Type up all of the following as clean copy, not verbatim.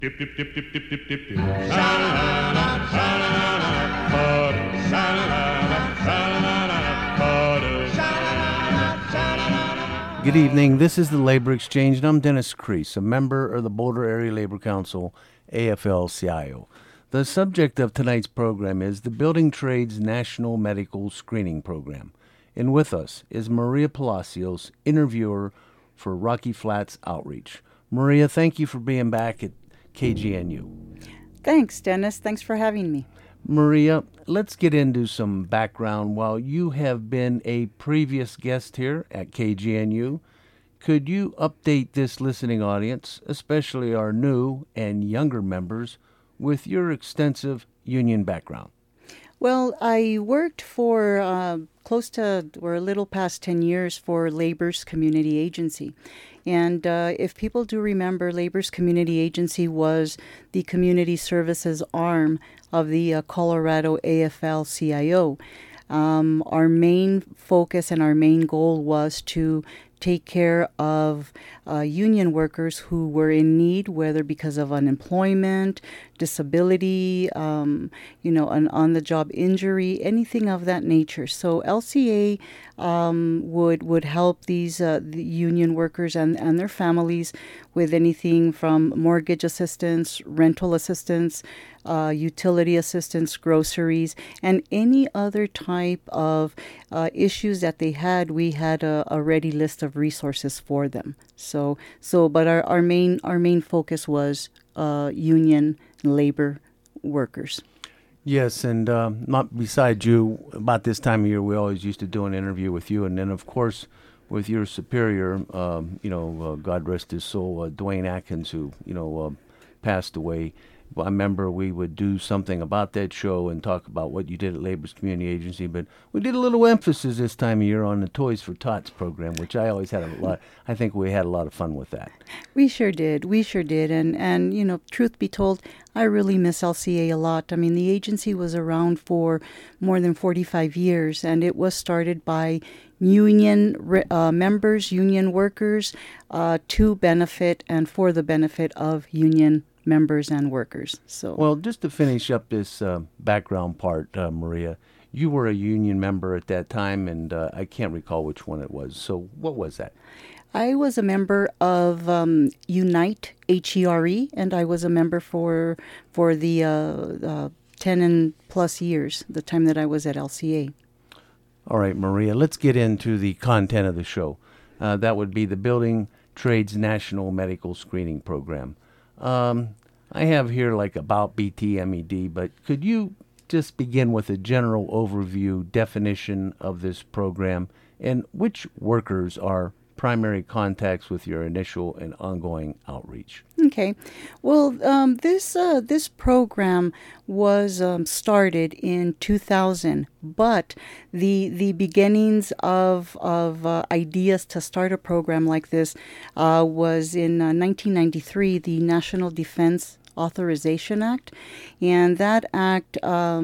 Dip, dip, dip, dip, dip, dip, dip, dip. Sha-la-la-la, sha-la-la-la, butter. Sha-la-la-la, sha-la-la-la, butter. Sha-la-la-la, sha-la-la-la. Good evening. This is the Labor Exchange, and I'm Dennis Crease, a member of the Boulder Area Labor Council, AFL-CIO. The subject of tonight's program is the Building Trades National Medical Screening Program. And with us is Maria Palacios, interviewer for Rocky Flats Outreach. Maria, thank you for being back at KGNU. Thanks, Dennis. Thanks for having me. Maria, let's get into some background. While you have been a previous guest here at KGNU, could you update this listening audience, especially our new and younger members, with your extensive union background? Well, I worked for close to or a little past 10 years for Labor's Community Agency. And if people do remember, Labor's Community Agency was the community services arm of the Colorado AFL-CIO. Our main focus and our main goal was to take care of union workers who were in need, whether because of unemployment, disability, an on-the-job injury, anything of that nature. So LCA would help these the union workers and their families with anything from mortgage assistance, rental assistance, utility assistance, groceries, and any other type of issues that they had. We had a ready list of resources for them. But our main focus was union labor workers. Yes, and not beside you, about this time of year, we always used to do an interview with you, and then, of course, with your superior, God rest his soul, Dwayne Atkins, who, passed away. I remember we would do something about that show and talk about what you did at Labor's Community Agency, but we did a little emphasis this time of year on the Toys for Tots program, which I always had I think we had a lot of fun with that. We sure did. And truth be told, I really miss LCA a lot. I mean, the agency was around for more than 45 years, and it was started by union members, union workers, to benefit and for the benefit of union members and workers. So, well, just to finish up this background part, Maria, you were a union member at that time, and I can't recall which one it was. So what was that? I was a member of Unite, HERE, and I was a member for the 10 and plus years, the time that I was at LCA. All right, Maria, let's get into the content of the show. That would be the Building Trades National Medical Screening Program. I have here like about BTMED, but could you just begin with a general overview definition of this program and which workers are primary contacts with your initial and ongoing outreach? Okay. Well, this program was started in 2000, but the beginnings of ideas to start a program like this was in 1993, the National Defense Authorization Act, and that act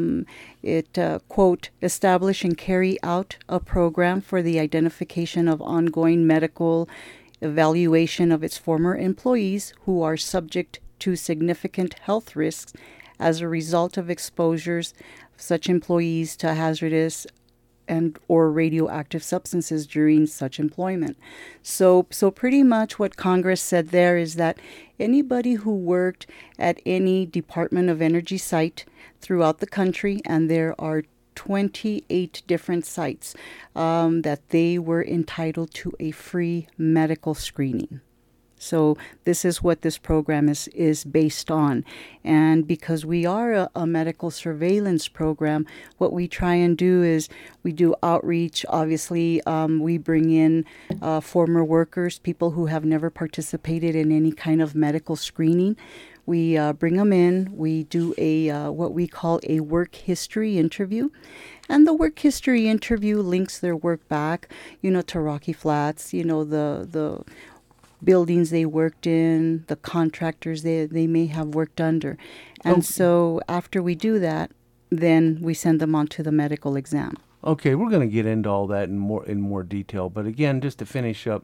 quote, establish and carry out a program for the identification of ongoing medical evaluation of its former employees who are subject to significant health risks as a result of exposures of such employees to hazardous and or radioactive substances during such employment. So pretty much what Congress said there is that anybody who worked at any Department of Energy site throughout the country, and there are 28 different sites, that they were entitled to a free medical screening. So this is what this program is based on. And because we are a medical surveillance program, what we try and do is we do outreach. Obviously, we bring in former workers, people who have never participated in any kind of medical screening. We bring them in. We do a what we call a work history interview. And the work history interview links their work back, to Rocky Flats, the buildings they worked in, the contractors they may have worked under. And so after we do that, then we send them on to the medical exam. Okay, we're going to get into all that in more detail. But again, just to finish up,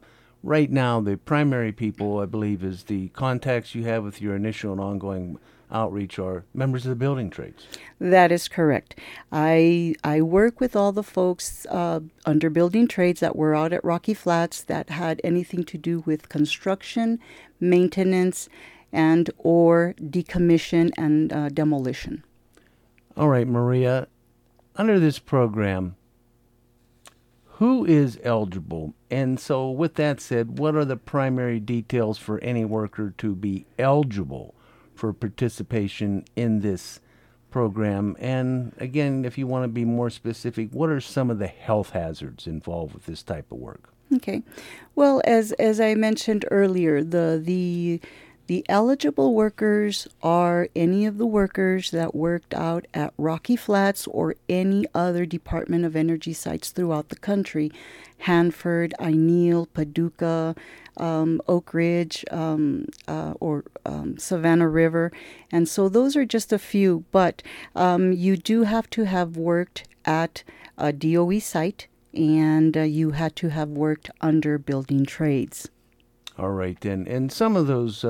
right now, the primary people, I believe, is the contacts you have with your initial and ongoing outreach are members of the building trades. That is correct. I work with all the folks under building trades that were out at Rocky Flats that had anything to do with construction, maintenance, and or decommission and demolition. All right, Maria, under this program, who is eligible? And so with that said, what are the primary details for any worker to be eligible for participation in this program? And again, if you want to be more specific, what are some of the health hazards involved with this type of work? Okay. Well, as I mentioned earlier, the eligible workers are any of the workers that worked out at Rocky Flats or any other Department of Energy sites throughout the country. Hanford, Ineal, Paducah, Oak Ridge, or Savannah River. And so those are just a few, but you do have to have worked at a DOE site, and you had to have worked under building trades. All right, then. And some of those,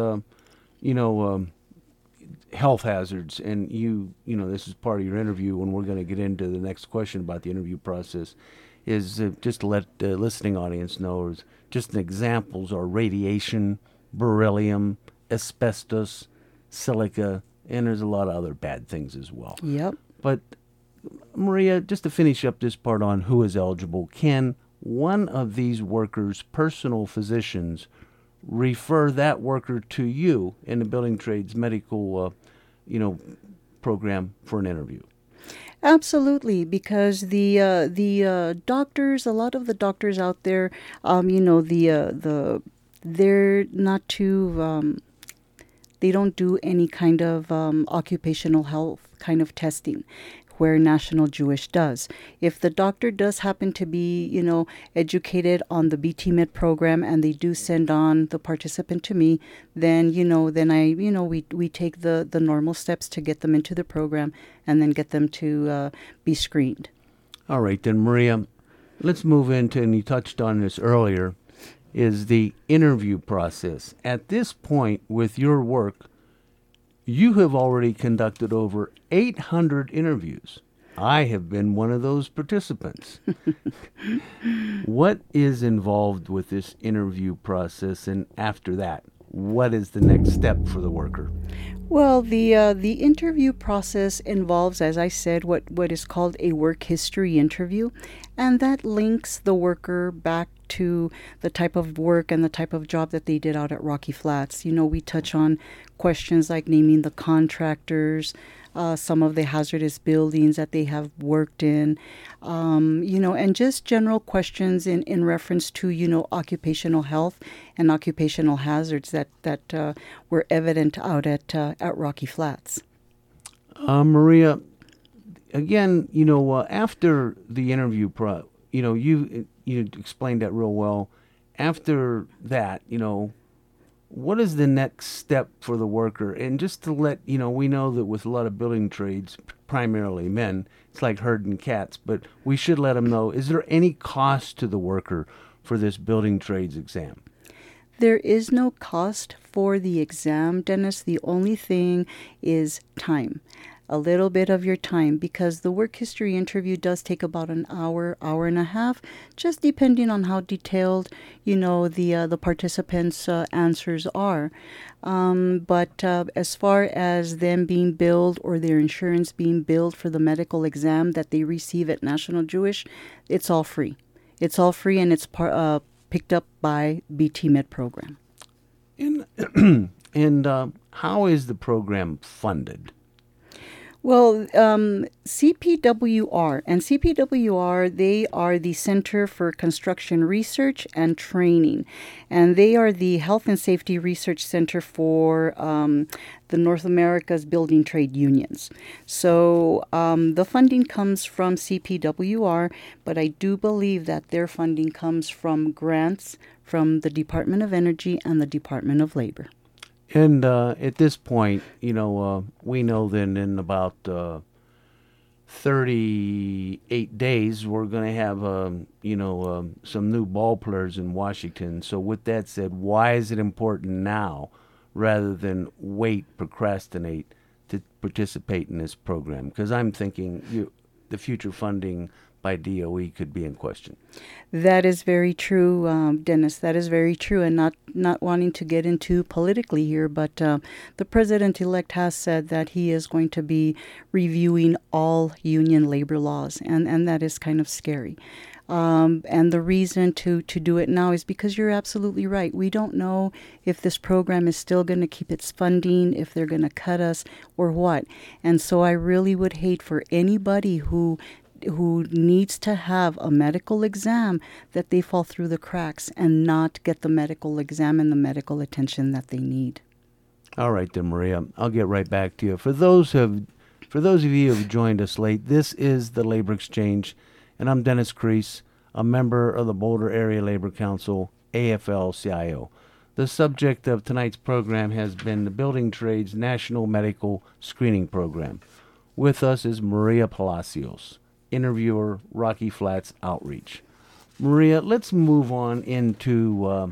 health hazards, and this is part of your interview when we're going to get into the next question about the interview process, is just to let the listening audience know, is just examples are radiation, beryllium, asbestos, silica, and there's a lot of other bad things as well. Yep. But, Maria, just to finish up this part on who is eligible, can one of these workers' personal physicians refer that worker to you in the building trades medical, program for an interview? Absolutely, because the doctors, a lot of the doctors out there, they're not too. They don't do any kind of occupational health kind of testing, where National Jewish does. If the doctor does happen to be, educated on the BT Med program and they do send on the participant to me, then, we take the normal steps to get them into the program and then get them to be screened. All right, then, Maria, let's move into, and you touched on this earlier, is the interview process. At this point with your work, you have already conducted over 800 interviews. I have been one of those participants. What is involved with this interview process, and after that, what is the next step for the worker? Well, the interview process involves, as I said, what is called a work history interview, and that links the worker back to the type of work and the type of job that they did out at Rocky Flats. We touch on questions like naming the contractors, some of the hazardous buildings that they have worked in, and just general questions in reference to, occupational health and occupational hazards that were evident out at Rocky Flats. Maria, again, after the interview, you explained that real well. After that, what is the next step for the worker? And just to let, we know that with a lot of building trades, primarily men, it's like herding cats, but we should let them know, is there any cost to the worker for this building trades exam? There is no cost for the exam, Dennis. The only thing is time. A little bit of your time, because the work history interview does take about an hour and a half, just depending on how detailed, the participants' answers are. But as far as them being billed or their insurance being billed for the medical exam that they receive at National Jewish, it's all free. It's all free, and it's picked up by BT Med program. And how is the program funded? Well, CPWR, they are the Center for Construction Research and Training, and they are the Health and Safety Research Center for the North America's building trade unions. So the funding comes from CPWR, but I do believe that their funding comes from grants from the Department of Energy and the Department of Labor. And at this point, we know then in about 38 days, we're going to have, some new ball players in Washington. So with that said, why is it important now rather than procrastinate to participate in this program? Because I'm thinking the future funding by DOE could be in question. That is very true, Dennis. That is very true. And not wanting to get into politically here, but the president-elect has said that he is going to be reviewing all union labor laws, and that is kind of scary. And the reason to do it now is because you're absolutely right. We don't know if this program is still going to keep its funding, if they're going to cut us, or what. And so I really would hate for anybody who needs to have a medical exam that they fall through the cracks and not get the medical exam and the medical attention that they need. All right, then, Maria, I'll get right back to you. For those of you who have joined us late, this is the Labor Exchange, and I'm Dennis Crease, a member of the Boulder Area Labor Council, AFL-CIO. The subject of tonight's program has been the Building Trades National Medical Screening Program. With us is Maria Palacios, interviewer, Rocky Flats Outreach. Maria, let's move on into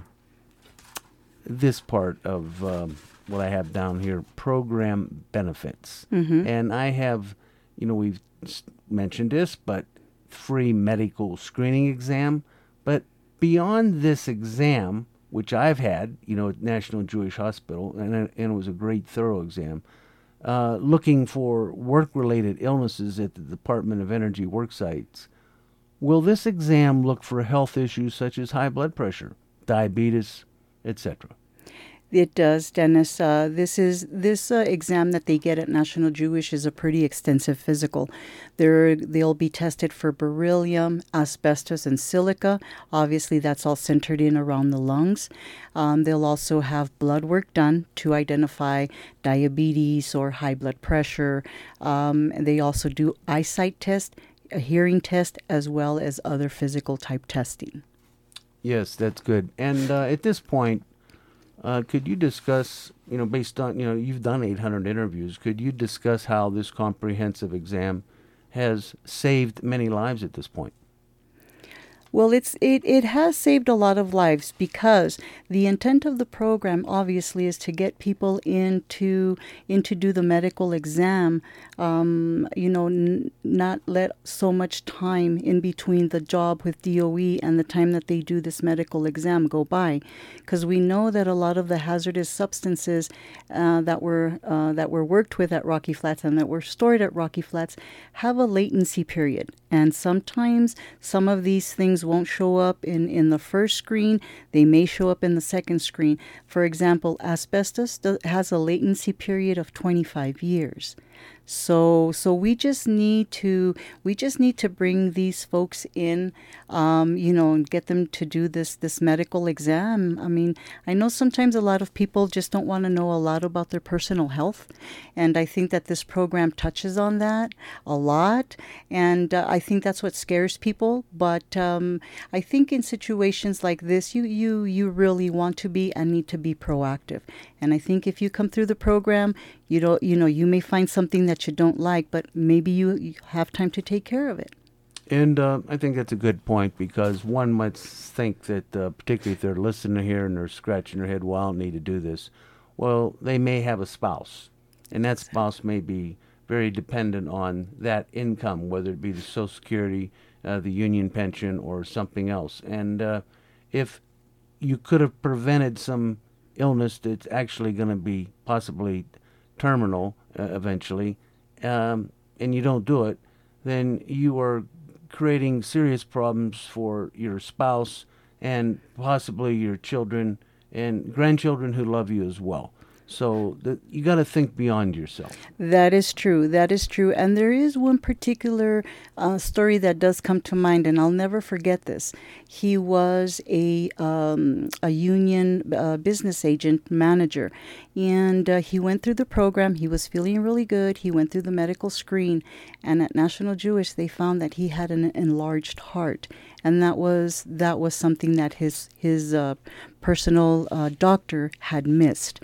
this part of what I have down here, program benefits. Mm-hmm. And I have, we've mentioned this, but free medical screening exam. But beyond this exam, which I've had, at National Jewish Hospital, and it was a great, thorough exam, looking for work-related illnesses at the Department of Energy work sites, will this exam look for health issues such as high blood pressure, diabetes, etc.? It does, Dennis. This exam that they get at National Jewish is a pretty extensive physical. They'll be tested for beryllium, asbestos, and silica. Obviously, that's all centered in around the lungs. They'll also have blood work done to identify diabetes or high blood pressure. They also do eyesight test, a hearing test, as well as other physical type testing. Yes, that's good. And at this point, could you discuss, based on, you've done 800 interviews, could you discuss how this comprehensive exam has saved many lives at this point? Well, it has saved a lot of lives because the intent of the program obviously is to get people in to do the medical exam. Not let so much time in between the job with DOE and the time that they do this medical exam go by, because we know that a lot of the hazardous substances that were worked with at Rocky Flats and that were stored at Rocky Flats have a latency period, and sometimes some of these things won't show up in the first screen. They may show up in the second screen. For example, asbestos has a latency period of 25 years. So we just need to bring these folks in, and get them to do this medical exam. I mean, I know sometimes a lot of people just don't want to know a lot about their personal health, and I think that this program touches on that a lot, and I think that's what scares people. But I think in situations like this, you really want to be and need to be proactive. And I think if you come through the program, you may find something that you don't like, but maybe you have time to take care of it. And I think that's a good point, because one might think that, particularly if they're listening here and they're scratching their head, well, I don't need to do this. Well, they may have a spouse, and that spouse may be very dependent on that income, whether it be the Social Security, the union pension, or something else. And if you could have prevented some illness that's actually going to be possibly terminal eventually, and you don't do it, then you are creating serious problems for your spouse and possibly your children and grandchildren who love you as well. So you got to think beyond yourself. That is true. And there is one particular story that does come to mind, and I'll never forget this. He was a union business agent manager, and he went through the program. He was feeling really good. He went through the medical screen, and at National Jewish, they found that he had an enlarged heart, and that was something that his personal doctor had missed.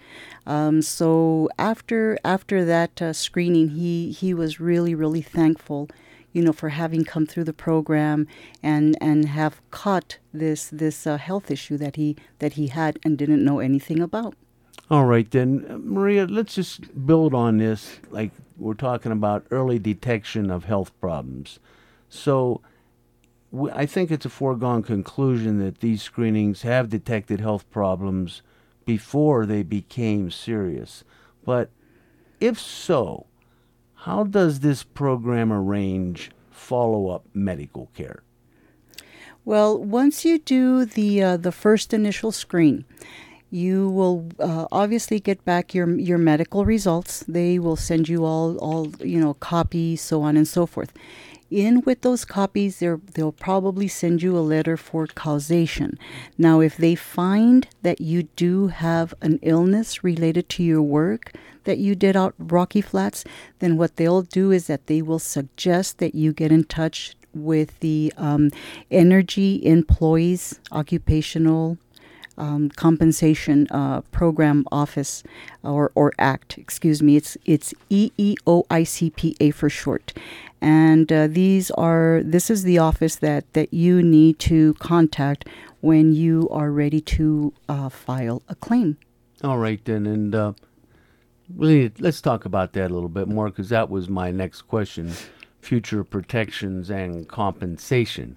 So after that screening, he was really, really thankful for having come through the program and have caught this health issue that he had and didn't know anything about. All right, then, Maria, let's just build on this. Like we're talking about early detection of health problems. So I think it's a foregone conclusion that these screenings have detected health problems before they became serious. But if so, how does this program arrange follow-up medical care? Well, once you do the first initial screen, you will obviously get back your medical results. They will send you all copies, so on and so forth. In with those copies, they'll probably send you a letter for causation. Now, if they find that you do have an illness related to your work that you did out Rocky Flats, then what they'll do is that they will suggest that you get in touch with the Energy Employees Occupational Compensation Program Office or Act. Excuse me. It's EEOICPA for short. And this is the office that you need to contact when you are ready to file a claim. All right, then, and really, let's talk about that a little bit more, because that was my next question: future protections and compensation.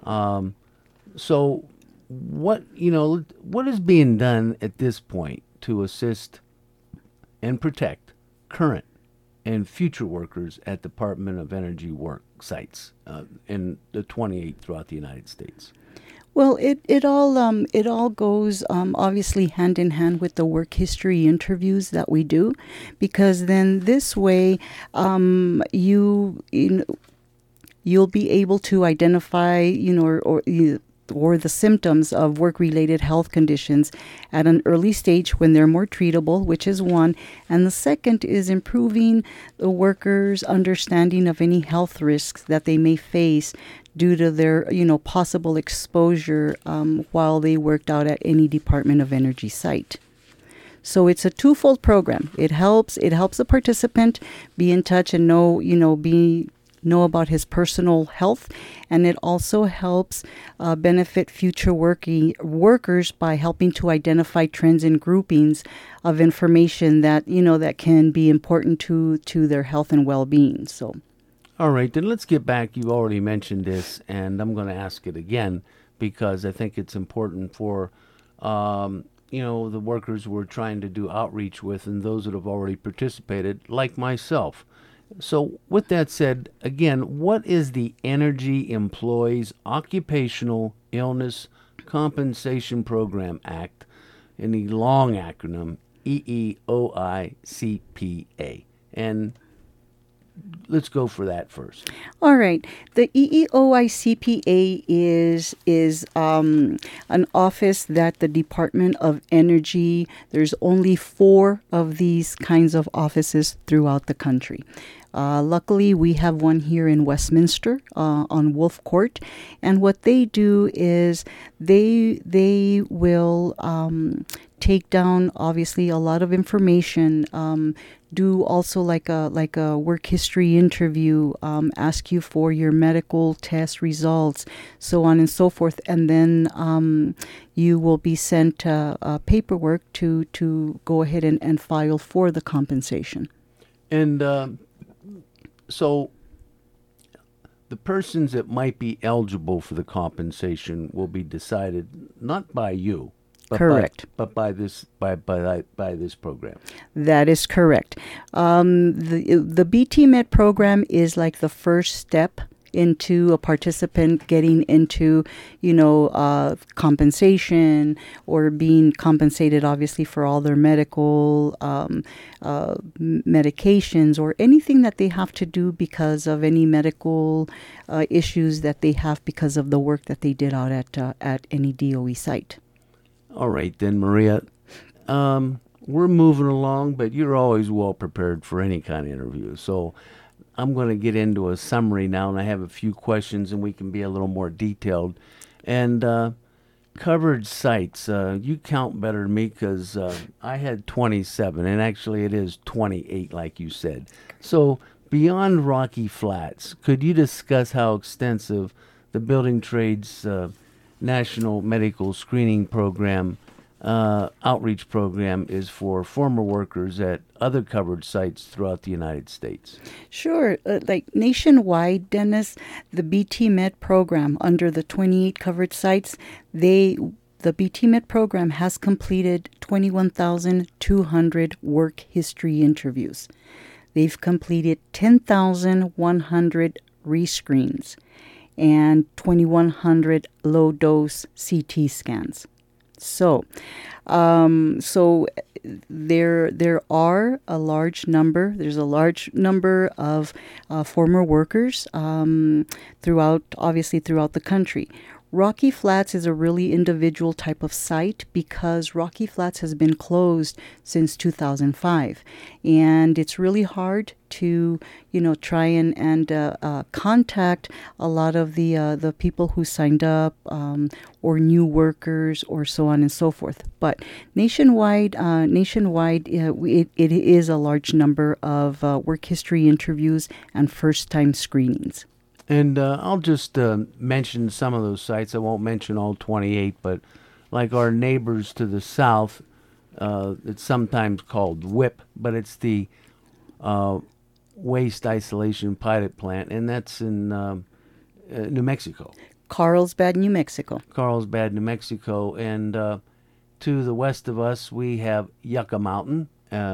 So, what is being done at this point to assist and protect current and future workers at Department of Energy work sites in the 28 throughout the United States? Well, it all goes obviously hand in hand with the work history interviews that we do, because then this way you'll be able to identify or the symptoms of work-related health conditions at an early stage when they're more treatable, which is one. And the second is improving the workers' understanding of any health risks that they may face due to their, possible exposure while they worked out at any Department of Energy site. So it's a twofold program. It helps the participant be in touch and know about his personal health, and it also helps benefit future workers by helping to identify trends and groupings of information that that can be important to their health and well-being. So, all right, then let's get back. You already mentioned this, and I'm going to ask it again because I think it's important for the workers we're trying to do outreach with and those that have already participated, like myself. So with that said, again, what is the Energy Employees Occupational Illness Compensation Program Act, in the long acronym EEOICPA? And let's go for that first. All right. The EEOICPA is an office that the Department of Energy, there's only 4 of these kinds of offices throughout the country. Luckily, we have one here in Westminster on Wolf Court, and what they do is they will take down obviously a lot of information. Do also like a work history interview, ask you for your medical test results, so on and so forth, and then you will be sent paperwork to go ahead and file for the compensation. And so the persons that might be eligible for the compensation will be decided not by you, but correct, by this program. That is correct. The BT Med program is like the first step into a participant getting into, compensation or being compensated, obviously, for all their medical medications or anything that they have to do because of any medical issues that they have because of the work that they did out at any DOE site. All right, then, Maria. We're moving along, but you're always well prepared for any kind of interview. So I'm going to get into a summary now, and I have a few questions, and we can be a little more detailed. And covered sites, you count better than me because I had 27, and actually it is 28, like you said. So Beyond Rocky Flats, could you discuss how extensive the Building Trades National Medical Screening Program outreach program is for former workers at other covered sites throughout the United States? Sure. Like nationwide, Dennis, the BT Med program under the 28 covered sites, the BT Med program has completed 21,200 work history interviews. They've completed 10,100 rescreens and 2,100 low-dose CT scans. So there are a large number. There's a large number of former workers throughout the country. Rocky Flats is a really individual type of site because Rocky Flats has been closed since 2005, and it's really hard to try and contact a lot of the people who signed up or new workers or so on and so forth. But nationwide, it is a large number of work history interviews and first-time screenings. And I'll just mention some of those sites. I won't mention all 28, but like our neighbors to the south, it's sometimes called WIP, but it's the Waste Isolation Pilot Plant, and that's in New Mexico. Carlsbad, New Mexico. Carlsbad, New Mexico. And to the west of us, we have Yucca Mountain,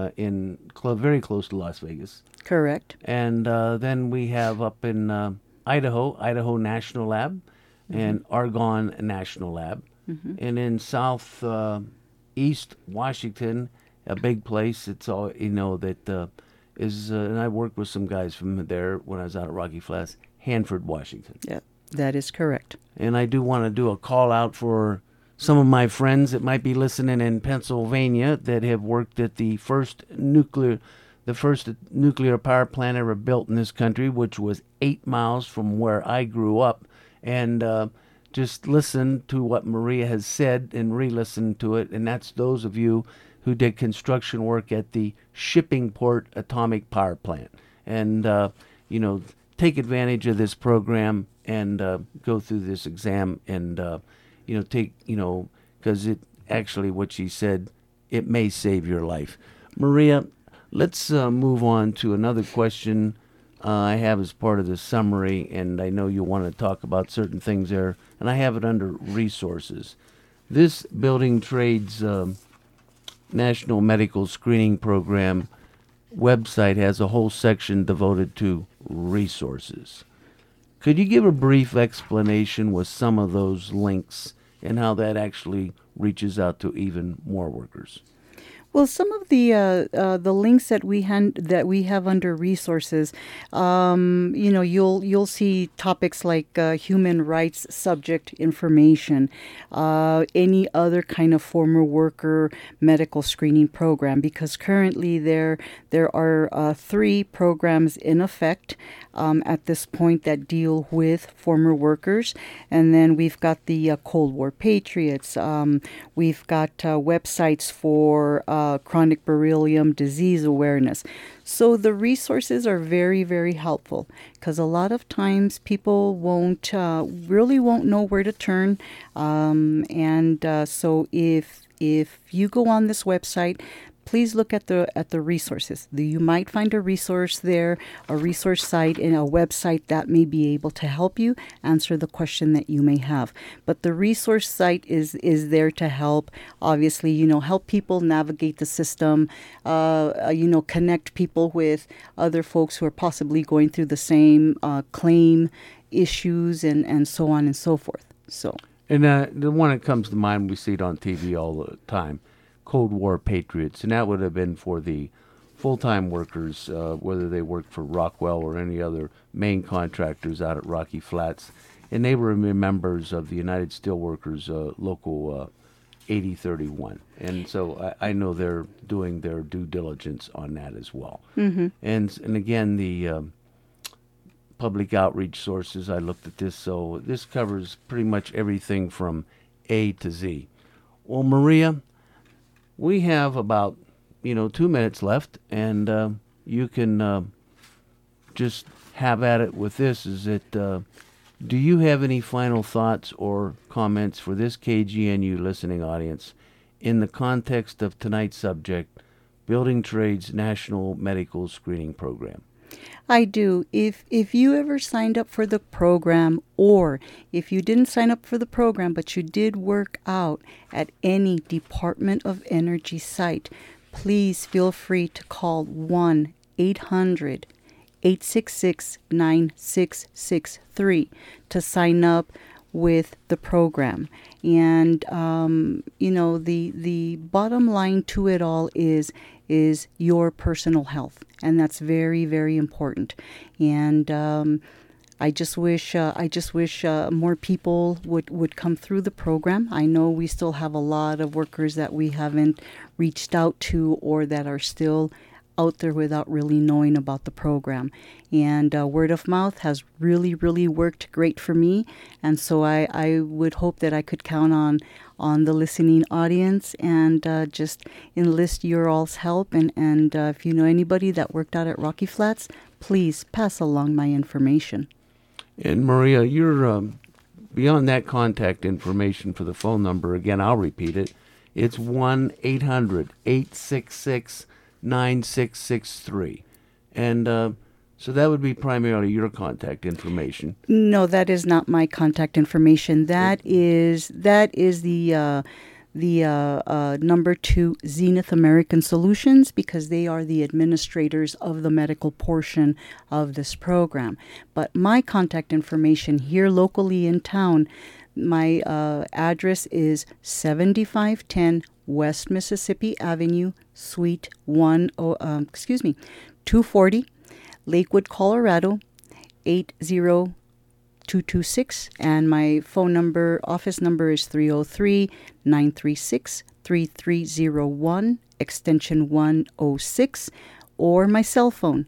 very close to Las Vegas. Correct. And then we have up in Idaho National Lab, and Argonne National Lab. And in south east Washington, a big place. It's all that is, and I worked with some guys from there when I was out at Rocky Flats. Hanford, Washington. Yeah, that is correct. And I do want to do a call out for some of my friends that might be listening in Pennsylvania that have worked at the first nuclear power plant ever built in this country, which was 8 miles from where I grew up. And just listen to what Maria has said and re-listen to it. And that's those of you who did construction work at the Shippingport Atomic Power Plant. And, take advantage of this program and go through this exam and, because it actually, what she said, it may save your life. Maria, let's move on to another question I have as part of the summary, and I know you want to talk about certain things there, and I have it under resources. This Building Trades National Medical Screening Program website has a whole section devoted to resources. Could you give a brief explanation with some of those links and how that actually reaches out to even more workers? Well, some of the links that we have under resources, you'll see topics like human rights subject information, any other kind of former worker medical screening program, because currently there are 3 programs in effect at this point that deal with former workers, and then we've got the Cold War Patriots. We've got websites for chronic beryllium disease awareness. So the resources are very, very helpful because a lot of times people really won't know where to turn. So if you go on this website, please look at the resources. You might find a resource there, a resource site, and a website that may be able to help you answer the question that you may have. But the resource site is there to help, obviously, help people navigate the system, connect people with other folks who are possibly going through the same claim issues and so on and so forth. So. And the one that comes to mind, we see it on TV all the time, Cold War Patriots, and that would have been for the full-time workers, whether they worked for Rockwell or any other main contractors out at Rocky Flats, and they were members of the United Steelworkers Local 8031, and so I know they're doing their due diligence on that as well. Mm-hmm. And again, the public outreach sources, I looked at this, so this covers pretty much everything from A to Z. Well, Maria, we have about 2 minutes left, and you can just have at it with this is that do you have any final thoughts or comments for this KGNU listening audience in the context of tonight's subject, Building Trades National Medical Screening Program? I do. If you ever signed up for the program, or if you didn't sign up for the program but you did work out at any Department of Energy site, please feel free to call 1-800-866-9663 to sign up with the program. And the bottom line to it all is your personal health, and that's very, very important. And I just wish more people would come through the program. I know we still have a lot of workers that we haven't reached out to, or that are still out there without really knowing about the program. And word of mouth has really, really worked great for me. And so I would hope that I could count on the listening audience and just enlist your all's help. And if you know anybody that worked out at Rocky Flats, please pass along my information. And Maria, you're beyond that contact information for the phone number. Again, I'll repeat it. It's 1-800-866-9663. And so that would be primarily your contact information. No, that is not my contact information. That is the number to Zenith American Solutions, because they are the administrators of the medical portion of this program. But my contact information here locally in town, my address is 7510 West Mississippi Avenue, Suite 240, Lakewood, Colorado, 80226, and my phone number, office number is 303-936-3301, extension 106, or my cell phone,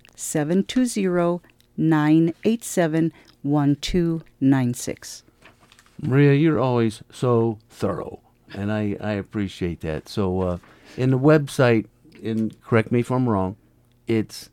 720-987-1296. Maria, you're always so thorough, and I appreciate that. So in the website, correct me if I'm wrong, it's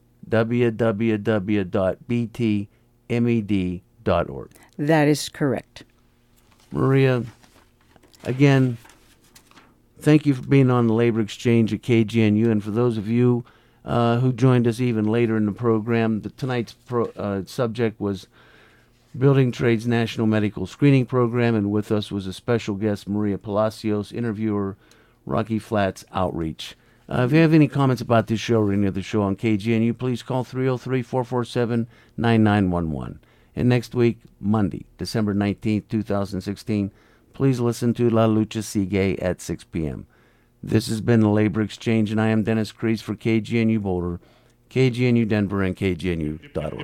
www.btmed.org. That is correct. Maria, again, thank you for being on the Labor Exchange at KGNU. And for those of you who joined us even later in the program, tonight's subject was Building Trades National Medical Screening Program, and with us was a special guest, Maria Palacios, interviewer, Rocky Flats Outreach. If you have any comments about this show or any other show on KGNU, please call 303-447-9911. And next week, Monday, December 19th, 2016, please listen to La Lucha Sigue at 6 p.m. This has been the Labor Exchange, and I am Dennis Kreese for KGNU Boulder, KGNU Denver, and KGNU.org.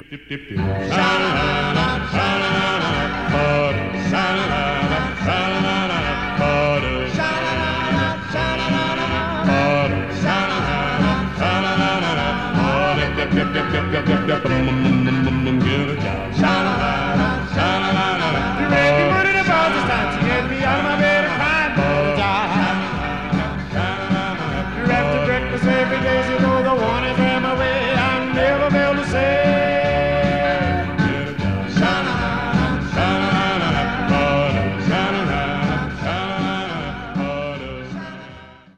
Get a job.